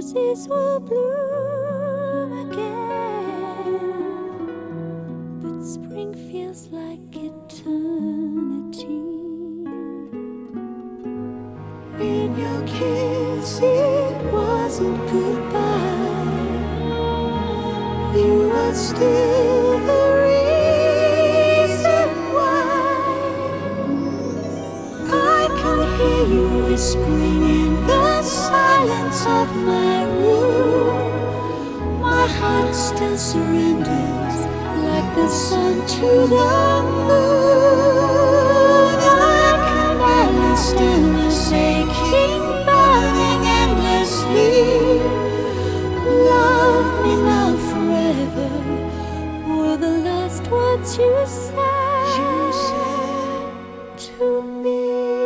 roses will bloom again, but spring feels like eternity. In your kiss it wasn't goodbye. You are still the reason why. I can hear you whispering in the silence of my room. My heart still surrenders like the sun to the moon. I can barely stand this aching, burning endlessly. Love me now forever were the last words you said to me.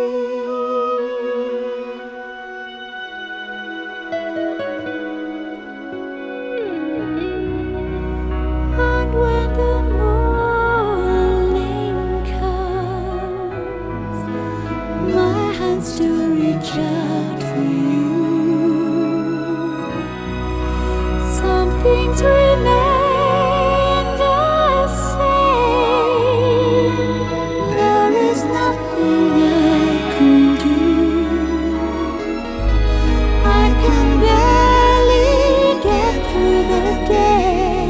And when the morning comes, my hands still reach out for you. Some things remain the same. There is nothing I can do. I can barely get through the day.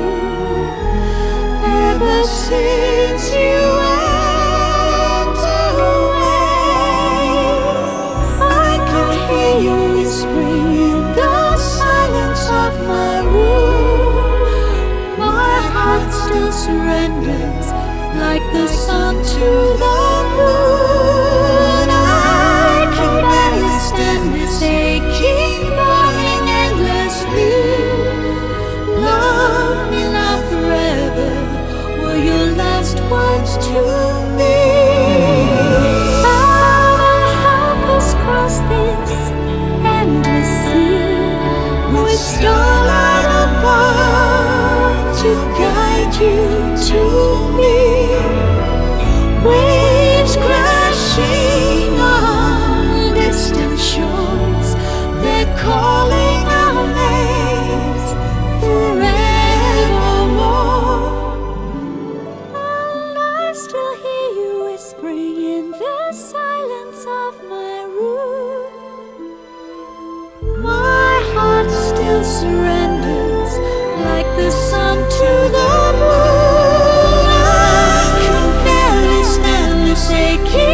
Ever since you went away, I can hear you whispering in the silence of my room. My heart still surrenders like the sun to the moon. I can barely stand this aching, burning endlessly. Love me now forever were your last words to me. Father, help us cross this endless sea with starlight above to guide you to me. Waves crashing on distant shores, they're calling our names forevermore. And I still hear you whispering in the silence of my room. My heart still surrenders like the sun to the moon. I can barely stand this aching,